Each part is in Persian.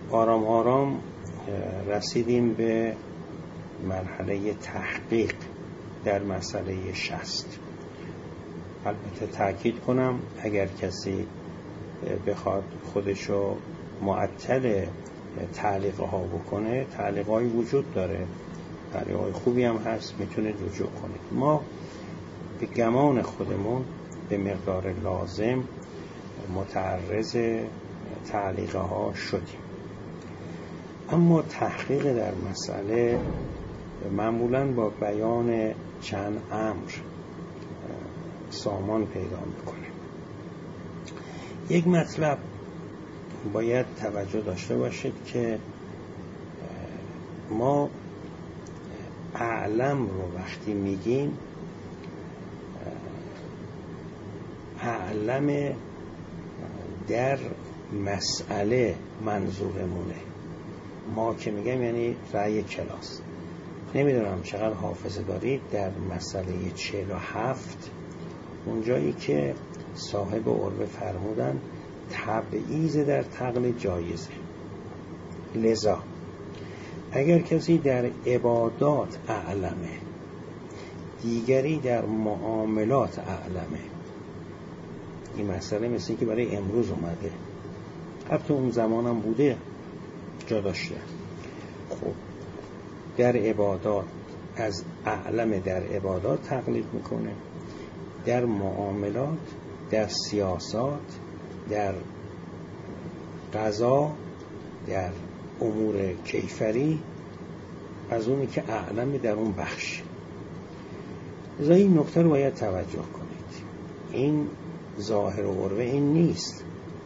آرام آرام رسیدیم به مرحله تحقیق در مسئله 60. البته تأکید کنم اگر کسی بخواد خودشو معطل تعلیق‌ها بکنه، تعلیق‌های وجود داره، تعلیق‌های خوبی هم هست، میتونه رجوع کنید. ما به گمان خودمون به مقدار لازم متعرض تعلیق‌ها شدیم، اما تحقیق در مسئله معمولاً با بیان چند امر سامان پیدا میکنه. یک مطلب باید توجه داشته باشید که ما اعلم رو وقتی میگیم، اعلم در مسئله منظورمونه. ما که میگم یعنی رأی کلاس. نمیدونم چقدر حافظه دارید در مسئله 47 اونجایی که صاحب عروه فرمودن تبعیض در تقلید جایزه. لذا اگر کسی در عبادات اعلمه، دیگری در معاملات اعلمه، این مسئله مثل که برای امروز اومده، حتی اون زمان هم بوده، جا داشته. خب در عبادات از اعلم در عبادات تقلید میکنه، در معاملات، در سیاست، در قضا، در امور کیفری از اونی که اعلم در اون بخش. لذا این نکته رو باید توجه کنید. این ظاهر عروه این نیست.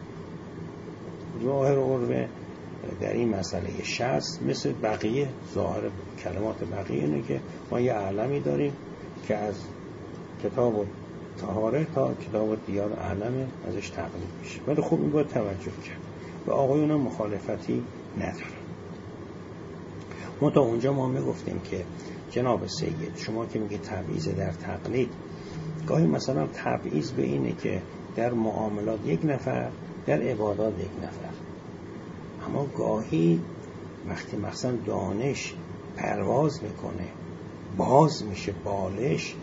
ظاهر عروه در این مسئله 60 مثل بقیه، ظاهر کلمات بقیه اینه که ما یه اعلمی داریم که از کتاب طهاره تا کتاب دیار اعلمه، ازش تقلید میشه. ولی خب این باید توجه کرد و آقایون هم مخالفتی ندارن. ما تا اونجا ما میگفتیم که جناب سید شما که میگی تبعیض در تقلید، گاهی مثلا تبعیض به اینه که در معاملات یک نفر، در عبادات یک نفر، اما گاهی وقتی مثلا دانش پرواز میکنه، باز میشه بالش،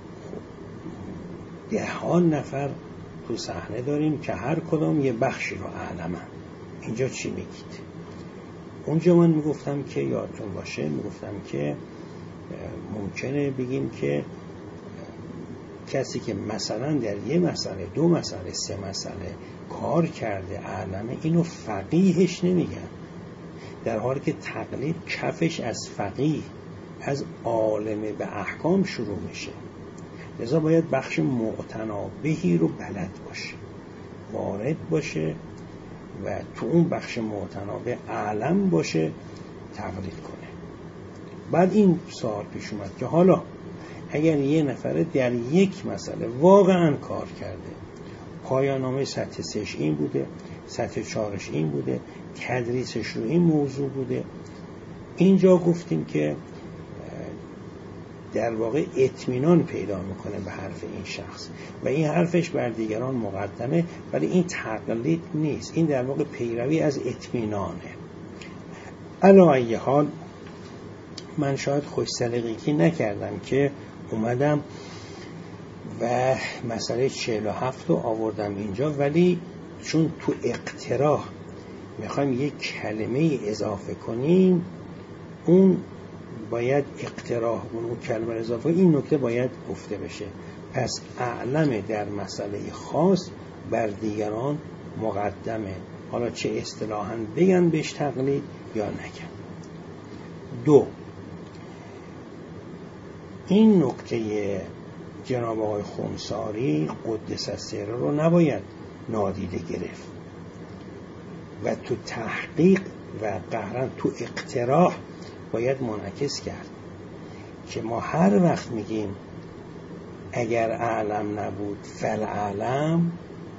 ده نفر تو صحنه داریم که هر کدام یه بخشی رو اعلمن. اینجا چی میگید؟ اونجا من میگفتم که یادتون باشه، میگفتم که ممکنه بگیم که کسی که مثلا در یه مسئله، دو مسئله، سه مسئله کار کرده اعلمه، اینو فقیهش نمیگن، در حالی که تقلید کفش از فقیه، از عالم به احکام شروع میشه. لذا باید بخش معتنابهی رو بلد باشه، وارد باشه و تو اون بخش معتنابه اعلم باشه، تقلید کنه. بعد این سوال پیش اومد که حالا اگر یه نفره در یک مسئله واقعا کار کرده، پایان‌نامه سطح 3 این بوده، سطح 4 این بوده، تدریسش رو این موضوع بوده، اینجا گفتیم که در واقع اطمینان پیدا میکنه به حرف این شخص و این حرفش بر دیگران مقدمه، ولی این تقلید نیست، این در واقع پیروی از اطمینانه. علی ای حال من شاید خوش سلیقگی نکردم که اومدم و مسئله 47 رو آوردم اینجا، ولی چون تو اقتراح میخوایم یک کلمه اضافه کنیم، اون باید اقتراح اون کلمه اضافه، این نکته باید گفته بشه. پس اعلم در مسئله خاص بر دیگران مقدمه، حالا چه اصطلاحاً بگن بهش تقلید یا نگن. 2. این نکته جناب آقای خونساری قدس السر رو نباید نادیده گرفت و تو تحقیق و قهرن تو اقتراح باید منعکس کرد که ما هر وقت میگیم اگر اعلم نبود فالاعلم،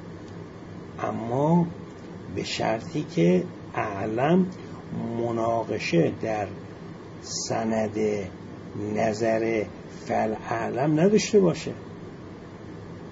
اما به شرطی که اعلم مناقشه در سند نظر فالاعلم نداشته باشه،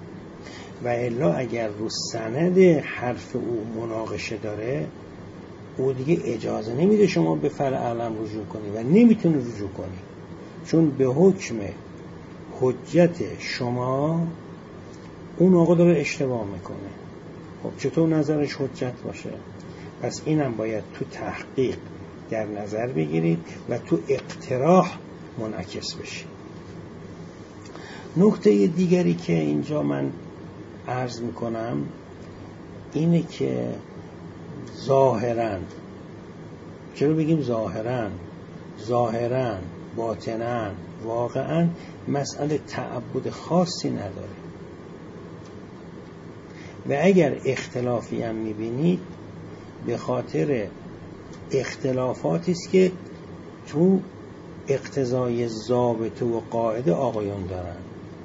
و الا اگر رو سند حرف او مناقشه داره، او دیگه اجازه نمیده شما به فرع اعلم رجوع کنی و نمیتونه رجوع کنی، چون به حکم حجت شما اون آقا داره اشتباه میکنه. خب چطور نظرش حجت باشه؟ پس اینم باید تو تحقیق در نظر بگیرید و تو اقتراح منعکس بشه. نکته دیگری که اینجا من عرض میکنم اینه که ظاهراً، چرا بگیم ظاهراً باطناً واقعاً مسئله تعبد خاصی نداره و اگر اختلافی هم میبینید به خاطر اختلافاتی است که تو اقتضای ضابطه و قاعده آقایون دارن،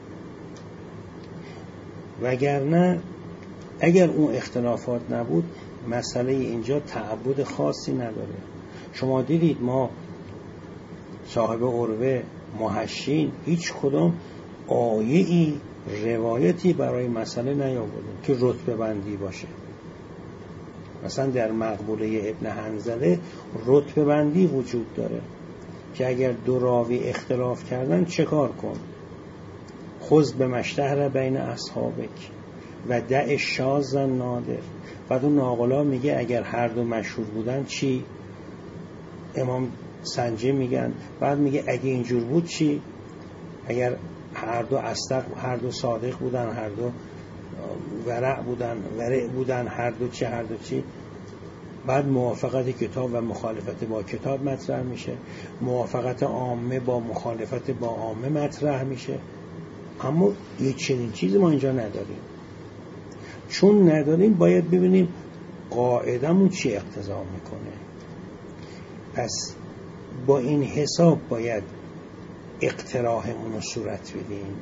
وگرنه اگر اون اختلافات نبود مسئله اینجا تعبد خاصی نداره. شما دیدید ما صاحب عروه، محشین، هیچ کدام آیه‌ای روایتی برای مسئله نیاوردن که رتبه بندی باشه. مثلا در مقبوله ابن حنظله رتبه بندی وجود داره که اگر دو راوی اختلاف کردن چه کار کن؟ خذ به مشتهر بین اصحابک و دع شاذ نادر. بعد اون ناقلا میگه اگر هر دو مشهور بودن چی؟ امام سنجی میگن. بعد میگه اگه اینجور بود چی؟ اگر هر دو اصدق، هر دو صادق بودن، هر دو ورع بودن، هر دو چی؟ بعد موافقت کتاب و مخالفت با کتاب مطرح میشه، موافقت عامه با مخالفت با عامه مطرح میشه. اما یه چنین چیزی ما اینجا نداریم. چون نداریم باید ببینیم قاعدمون چی اقتضا میکنه. پس با این حساب باید اقتراحمون رو صورت بدیم.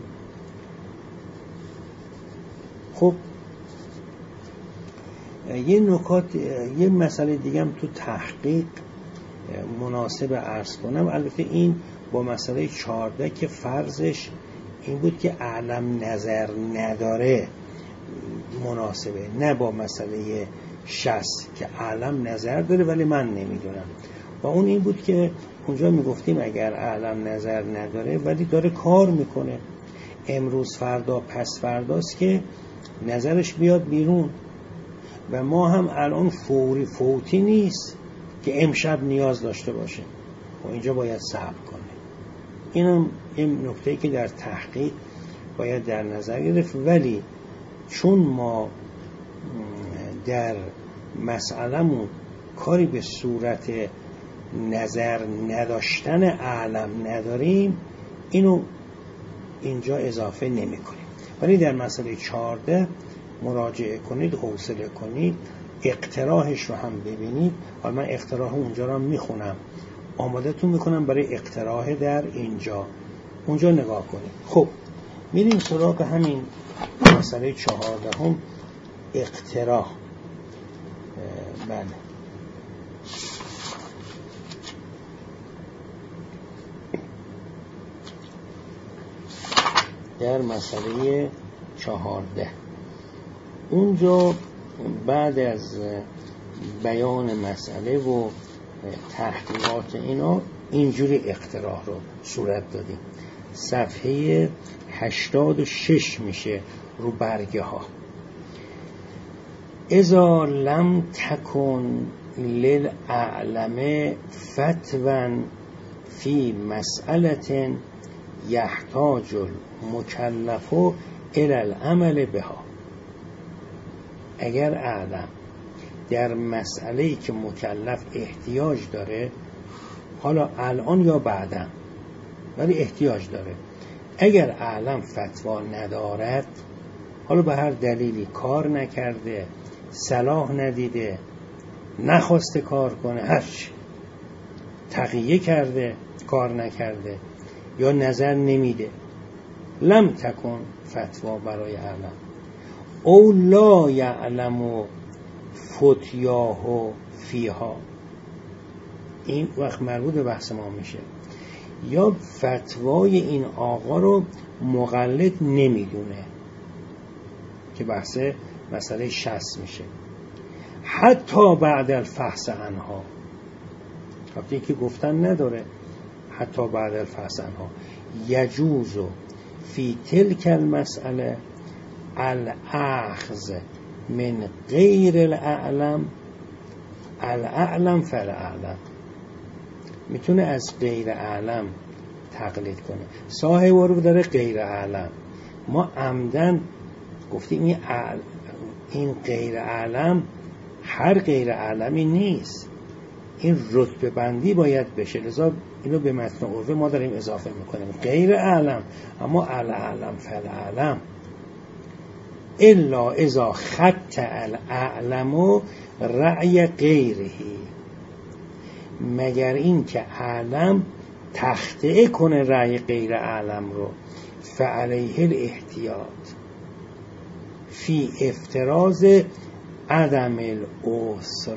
خب یه مسئله دیگه هم تو تحقیق مناسب عرض کنم، البته این با مسئله 14 که فرضش این بود که اعلم نظر نداره مناسبه، نه با مسئله 60 که اعلم نظر داره ولی من نمیدونم. و اون این بود که اونجا میگفتیم اگر اعلم نظر نداره ولی داره کار میکنه، امروز فردا پس فرداست که نظرش بیاد بیرون و ما هم الان فوتی نیست که امشب نیاز داشته باشه و اینجا باید صبر کنه. اینم این نکته‌ای که در تحقیق باید در نظر گرفت. ولی چون ما در مسئله‌مون کاری به صورت نظر نداشتن اعلم نداریم، اینو اینجا اضافه نمی کنیم. ولی در مسئله 14 مراجعه کنید، حوصله کنید، اقتراحش رو هم ببینید. و من اقتراح اونجا رو میخونم، آماده تون میکنم برای اقتراح در اینجا، اونجا نگاه کنید. خب میریم سراغ همین مسئله 14 هم، اقتراح. بله در مسئله 14 اونجا بعد از بیان مسئله و تحقیقات اینا اینجوری اقتراح رو صورت دادیم. صفحه 86 میشه رو برگه ها. اذا لم تکن للعلم فتوا فی مسئله یحتاج المکلف الی العمل بها. اگر اعلم در مسئله‌ای که مکلف احتیاج داره، حالا الان یا بعدا ولی احتیاج داره، اگر اعلم فتوا ندارد، حالا به هر دلیلی کار نکرده، صلاح ندیده، نخواسته کار کنه، هرچی تقیه کرده کار نکرده یا نظر نمیده، لم تکن فتوا برای اعلم. او لا یعلم فتیاه فیها، این وقت مربوط به بحث ما میشه، یا فتوای این آقا رو مقلد نمیدونه که بحث مسئله 60 میشه. حتی بعد الفحص عنها، وقتی که گفتن نداره حتی بعد الفحص عنها، یجوز فی تلک المسئله الاخذ من غیر الاعلم فالاعلم. میتونه از غیر اعلم تقلید کنه. صاحب رو داره غیر اعلم، ما عمدن گفتیم این غیر اعلم هر غیر اعلمی نیست، این رتبه بندی باید بشه، لذا اینو به متن عرفی ما داریم اضافه میکنیم غیر اعلم، اما الاعلم فالاعلم الا اذا خط الاعلم رأی غیره، مگر این که اعلم تخطئه کنه رأی غیر اعلم رو، فعلیه الاحتیاط فی افتراض عدم العسر،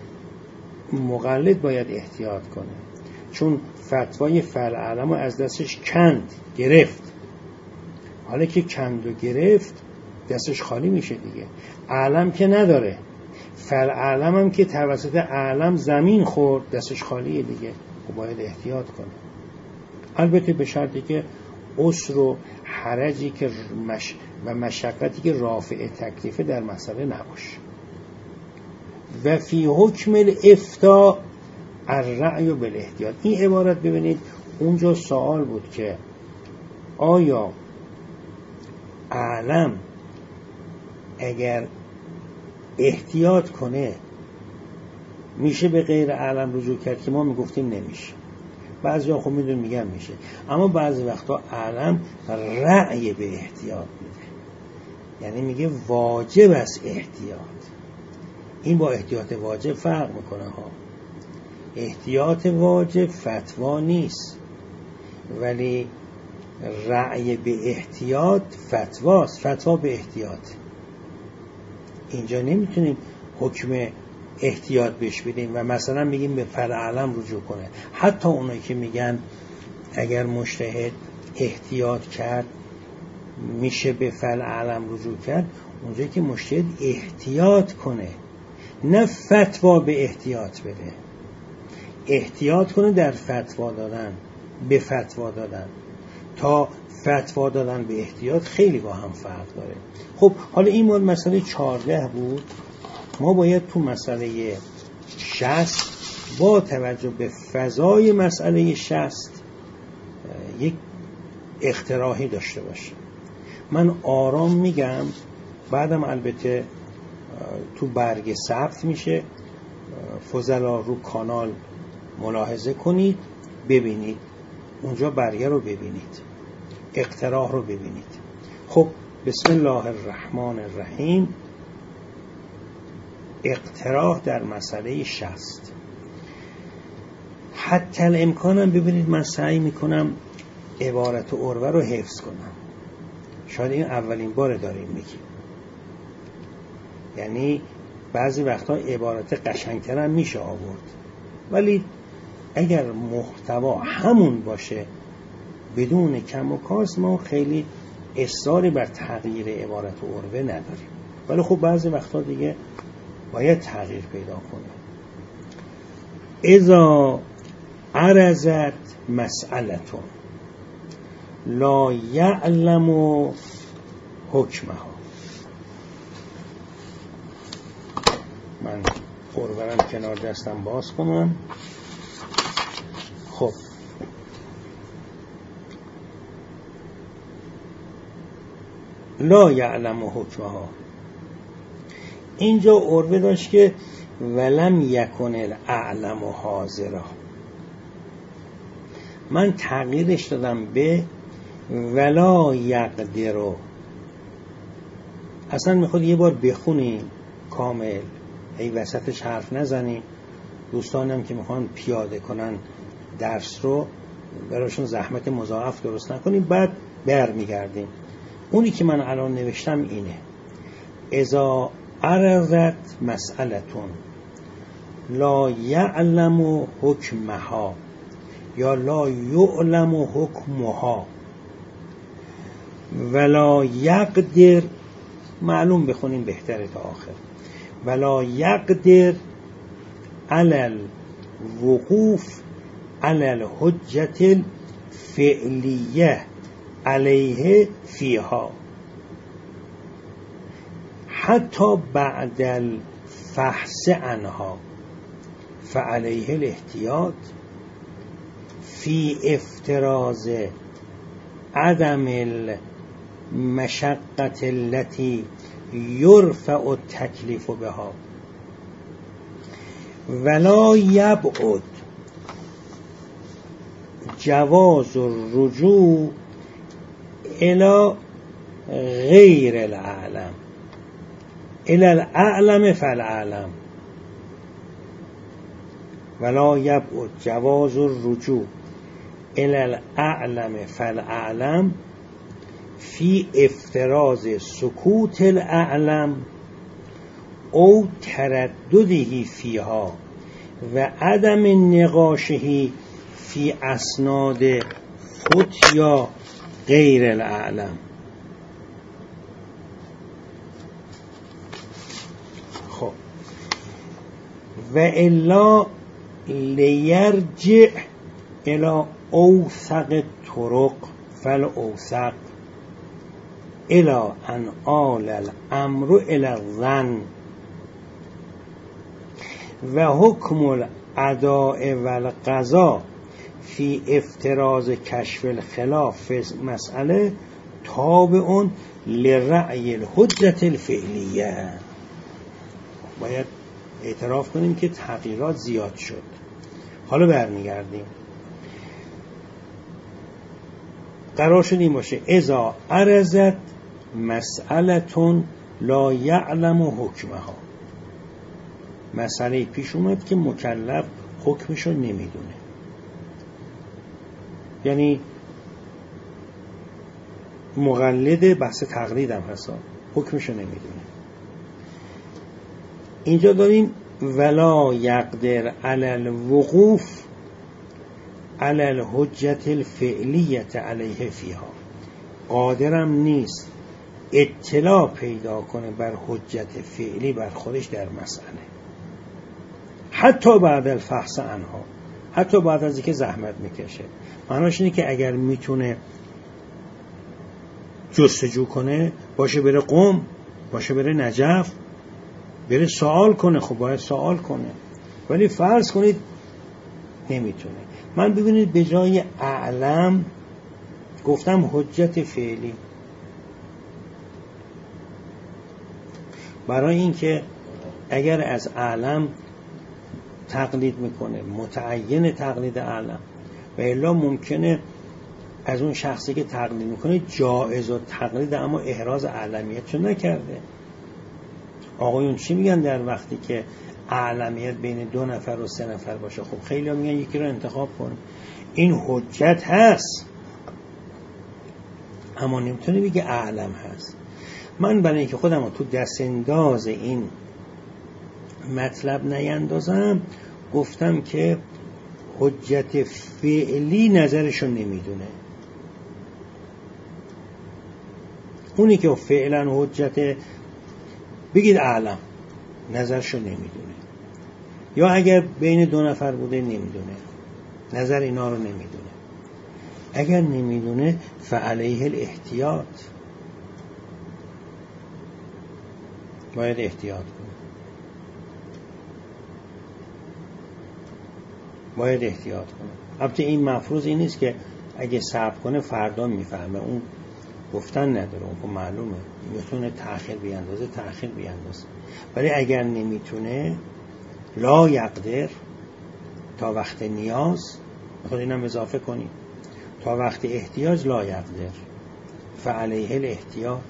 مقلد باید احتیاط کنه، چون فتوای فالاعلم رو از دستش کند گرفت، حالا که کند و گرفت دستش خالی میشه دیگه، اعلم که نداره، فالاعلم هم که توسط اعلم زمین خورد دستش خالیه دیگه، و باید احتیاط کنه. البته به شرطی که عسر و حرجی که و مشقتی که رافع تکلیف در مسئله نباشه. و فی حکم الافتاء الرأی بالاحتیاط، این عبارت ببینید اونجا سوال بود که آیا اعلم اگر احتیاط کنه میشه به غیر اعلم رجوع کرد، که ما میگفتیم نمیشه، بعضی ها خب میدون میگن میشه، اما بعضی وقتا اعلم رأی به احتیاط میده، یعنی میگه واجب است احتیاط. این با احتیاط واجب فرق میکنه ها، احتیاط واجب فتوا نیست، ولی رأی به احتیاط فتواست، فتوا به احتیاط. اینجا نمیتونیم حکم احتیاط بهش بدیم و مثلا میگیم به فالاعلم رجوع کنه. حتی اونایی که میگن اگر مجتهد احتیاط کرد میشه به فالاعلم رجوع کرد، اونجایی که مجتهد احتیاط کنه، نه فتوا به احتیاط بده، احتیاط کنه در فتوا دادن به فتوا دادن، تا فتوا دادن به احتیاط خیلی با هم فرق داره. خب حالا این مورد مسئله 14 بود، ما باید تو مسئله 60 با توجه به فضای مسئله 60 یک اقتراحی داشته باشیم. من آرام میگم، بعدم البته تو برگ ثبت میشه، فضلا رو کانال ملاحظه کنید، ببینید اونجا برگه رو ببینید، اقتراح رو ببینید. خب بسم الله الرحمن الرحیم. اقتراح در مسئله 60. حتی الامکانم ببینید من سعی میکنم عبارت عروه رو حفظ کنم، شاید این اولین بار داریم میگیم، یعنی بعضی وقتا عبارت قشنگتر هم میشه آورد، ولی اگر محتوا همون باشه بدون کم و کاست ما خیلی اصراری بر تغییر عبارت عروه نداریم، ولی خب بعضی وقتا دیگه باید تغییر پیدا کنه. اذا عرضت مسئلتون لا یعلم حکمها. من قربرم کنار دستم باز کنم. خب لا یعلم حکمها، اینجا عروه داشت که ولم یکن الاعلم حاضرا، من تغییرش دادم به ولا یقدرو. اصلا میخواد یه بار بخونیم کامل، ای وسطش حرف نزنیم، دوستانم که میخوان پیاده کنن درس رو براشون زحمت مضاعف درست نکنیم، بعد برمیگردیم. اونی که من الان نوشتم اینه: اذا عرضت مسئلتون لا یعلم حکمها یا لا یعلم حکمها ولا یقدر، معلوم بخونیم بهتره تا آخر، ولا یقدر علی الوقوف علی الحجة الفعلیه علیه فیها حتی بعد الفحص عنها فعلیه الاحتیاط فی افتراض عدم المشقة التي یرفع التکلیف بها ولا یبعد جواز الرجوع الى غیر الاعلم الى الاعلم فالاعلم ولا یبعد جواز الرجوع الى الاعلم فالاعلم فی افتراض سکوت الاعلم او تردده فیها و عدم نقاشه فی اسناد خود یا غیر الاعلم. خب و الا لیرجع الى اوثق طرق فالاوثق الى ان آل الامر الى الظن و حکم الاداء و القضاء فی افتراض کشف الخلاف فی مسئله تابع لرأی الحجة الفعلیه. باید اعتراف کنیم که تغییرات زیاد شد. حالا برمیگردیم. قرار شد این باشه اذا عرضت مسئلتون لا یعلم حکمها، مسئله پیش اومد که مکلف حکمشو نمیدونه، یعنی مقلد بحث تقلید هم هست، حکمشو نمیدونه. اینجا داریم ولا یقدر علی الوقوف علی الحجة الفعلیة علیه فیها، قادرم نیست اطلاع پیدا کنه بر حجت فعلی بر خودش در مسئله، حتی بعد الفحص عنها، حتی بعد از اینکه زحمت میکشه. معناش اینه که اگر میتونه جستجو کنه، باشه بره قم، باشه بره نجف، بره سوال کنه، خب باید سوال کنه. ولی فرض کنید نمیتونه. من ببینید به جای اعلم گفتم حجت فعلی، برای اینکه اگر از اعلم تقلید میکنه متعین تقلید اعلم، و الا ممکنه از اون شخصی که تقلید میکنه جایز و تقلید اما احراز اعلمیتشو نکرده. آقایون چی میگن در وقتی که اعلمیت بین 2 نفر و 3 نفر باشه؟ خب خیلی ها میگن یکی رو انتخاب کن، این حجت هست اما نمیتونه بگه اعلم هست. من برای اینکه خودم رو تو دست انداز این مطلب نیندازم گفتم که حجت فعلی نظرشو نمیدونه. اونی که فعلا حجت بگید اعلم، نظرشو نمیدونه، یا اگر بین 2 نفر بوده نمیدونه، نظر اینا رو نمیدونه. اگر نمیدونه فعلیه الاحتیاط، باید احتیاط کنه، باید احتیاط کنه. البته این مفروض این نیست که اگه صبر کنه فردا میفهمه، اون گفتن نداره، اون معلومه میتونه تأخیر بیاندازه، تأخیر بیاندازه. ولی اگر نمیتونه لا یقدر تا وقت نیاز، خود اینم اضافه کنیم تا وقت احتیاج لا یقدر فعلیه الاحتیاط.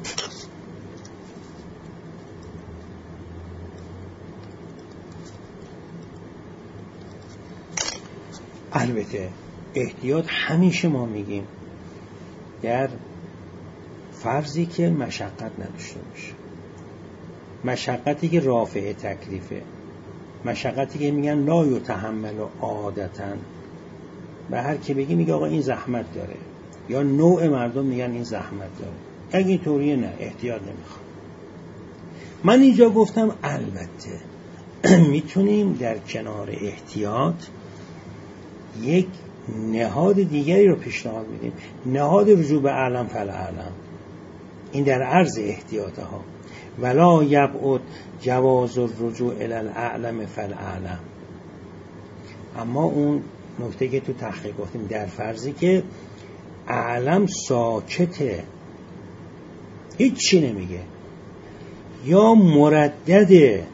البته احتیاط همیشه ما میگیم در فرضی که مشقت نداشته باشه، مشقتی که رافع تکلیفه، مشقتی که میگن لا یتحمل عادتاً، به هر کی بگی میگه آقا این زحمت داره، یا نوع مردم میگن این زحمت داره. اگه این طوریه نه، احتیاط نمیخواد. من اینجا گفتم البته میتونیم در کنار احتیاط یک نهاد دیگری رو پیشنهاد میدیم، نهاد رجوع به اعلم فالاعلم. این در عرض احتیاطها. ولا یبعد جواز الرجوع الی الاعلم فالاعلم. اما اون نکته که تو تحقیق گفتیم در فرضی که اعلم ساکته، هیچ چی نمیگه یا مردده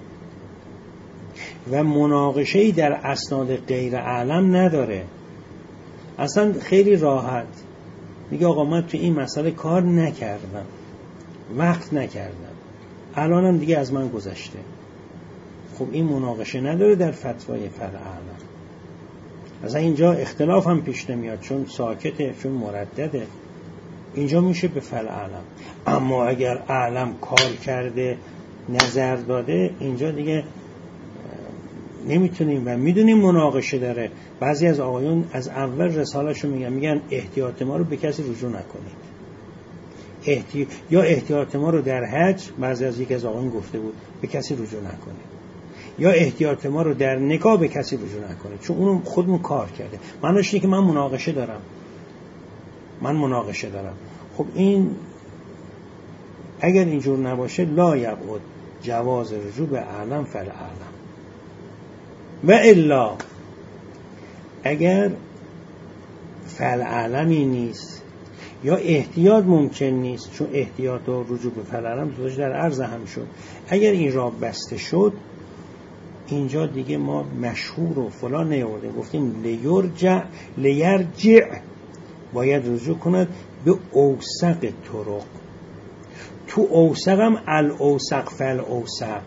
و مناقشه‌ای در اسناد غیر اعلم نداره، اصلا خیلی راحت میگه آقا من تو این مسئله کار نکردم، وقت نکردم، الانم دیگه از من گذشته. خب این مناقشه نداره در فتوای فالاعلم. اصلا اینجا اختلاف هم پیش نمیاد، چون ساکته، چون مردده، اینجا میشه به فالاعلم. اما اگر اعلم کار کرده، نظر داده، اینجا دیگه نمیتونیم و میدونیم مناقشه داره. بعضی از آقایون از اول رساله‌شو میگن احتیاط ما رو به کسی رجوع نکنید، یا احتیاط ما رو در حج، بعضی از یک از آقایون گفته بود به کسی رجوع نکنید، یا احتیاط ما رو در نکاح به کسی رجوع نکنید، چون اون خودمون کار کرده. معنیش اینه که من مناقشه دارم. خب این اگر اینجور نباشه لا یبعد جواز رجوع به اعلم فالاعلم. و الا اگر فالاعلمی نیست یا احتیاط ممکن نیست، چون احتیاط و رجوع به فالاعلم دوتاش در عرض هم شد، اگر این را بسته شد، اینجا دیگه ما مشهور و فلان نیاوردیم، گفتیم لیرجع باید رجوع کند به اوثق طرق. تو اوثق هم الاوثق فالاوثق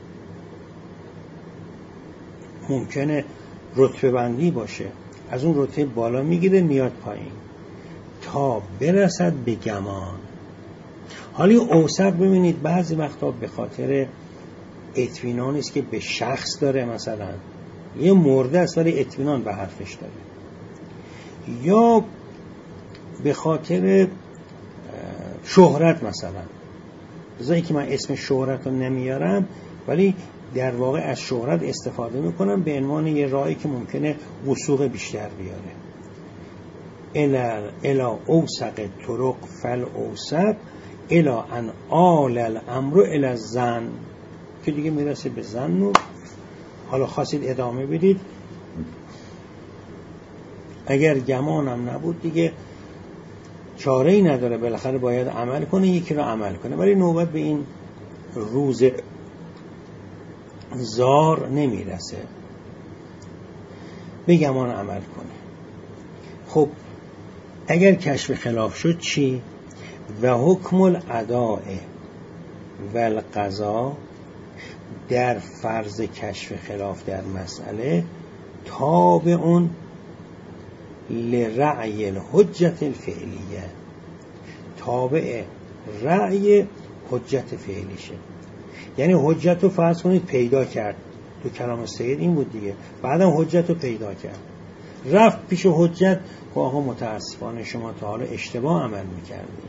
ممکنه رتبه بندی باشه، از اون رتبه بالا میگیره میاد پایین تا برسد به گمان. حالی اوثق ببینید بعضی وقتا به خاطر اطمینانی است که به شخص داره، مثلا یه مرده است ولی اطمینان به حرفش داره، یا به خاطر شهرت، مثلا بذاری که من اسم شهرت رو نمیارم ولی در واقع از شهرت استفاده میکنم به عنوان یه راهی که ممکنه وثوق بیشتر بیاره. الا اوثق طرق فالاوثق الا ان آل الامر الی الظن، که دیگه میرسه به ظن. و حالا خواستید ادامه بدید، اگر گمانم نبود دیگه چاره ای نداره، بالاخره باید عمل کنه، یکی رو عمل کنه، ولی نوبت به این روز زار نمیرسه، به گمان عمل کنه. خب اگر کشف خلاف شد چی؟ و حکم الاداء و القضا در فرض کشف خلاف در مسئله تابع لرأی الحجت الفعلیه، تابع رأی حجت فعلیشه. یعنی حجت رو فرض کنید پیدا کرد، تو کلام سید این بود دیگه، بعدم حجت رو پیدا کرد، رفت پیش حجت که آقا متاسفانه شما تا حالا اشتباه عمل میکردی،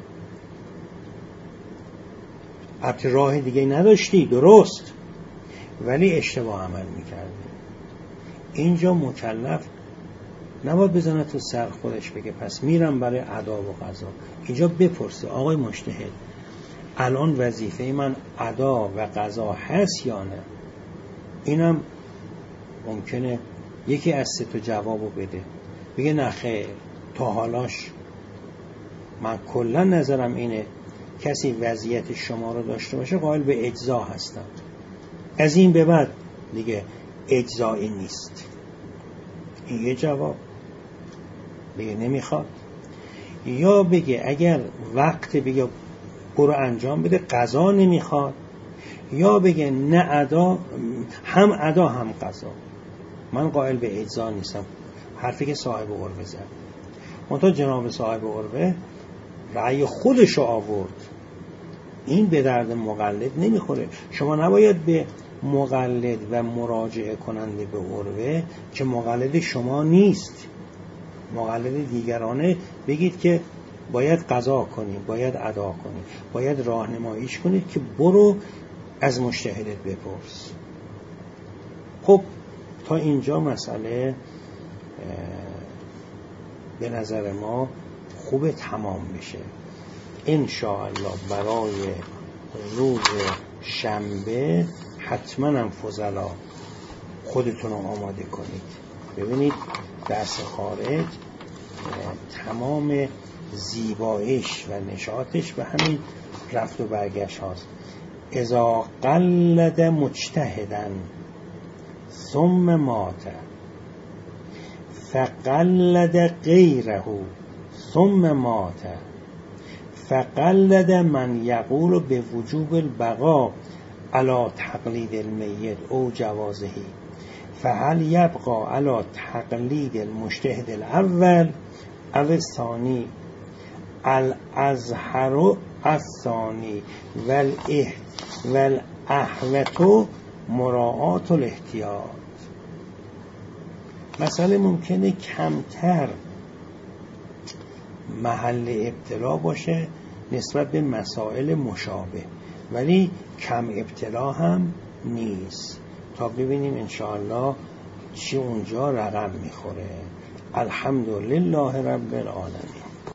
البته راه دیگه نداشتی، درست، ولی اشتباه عمل میکردی. اینجا مکلف نباید بزنه تو سر خودش بگه پس میرم برای ادا و قضا. اینجا بپرسه آقای مجتهد الان وظیفه من ادا و قضا هست یا نه؟ اینم ممکنه یکی از سه تا جوابو بده، بگه نه خیر، تا حالاش من کلا نظرم اینه کسی وضعیت شما رو داشته باشه قائل به اجزا هستم، از این به بعد دیگه اجزایی نیست. این یه جواب، بگه نمیخواد. یا بگه اگر وقت بگه برو انجام بده قضا نمیخواد، یا بگه نه ادا، هم ادا هم قضا، من قائل به اجزا نیستم، حرفی که صاحب عروه زد. منتها جناب صاحب عروه رأی خودشو آورد، این به درد مقلد نمیخوره. شما نباید به مقلد و مراجعه کننده به عروه که مقلد شما نیست، مقلد دیگرانه بگید که باید قضا کنی، باید ادا کنی، باید راهنماییش کنید که برو از مجتهدت بپرس. خب تا اینجا مسئله به نظر ما خوب تمام بشه. انشاءالله برای روز شنبه حتما هم فضلا خودتون رو آماده کنید. ببینید درس خارج تمام زیبایش و نشاطش به همین رفت و برگشت هاست. اذا قلد مجتهدن ثم مات فقلد غیره ثم مات فقلد من یقول به وجوب البقاء علی تقلید المیت او جوازه، فهل یبقى علی تقلید المجتهد الاول او الثانی؟ الازهر الثانی والاحوط مراعات الاحتیاط. مسئله ممکنه کمتر محل ابتلا باشه نسبت به مسائل مشابه، ولی کم ابتلا هم نیست. تا ببینیم انشاءالله چی اونجا رقم میخوره. الحمدلله رب العالمین.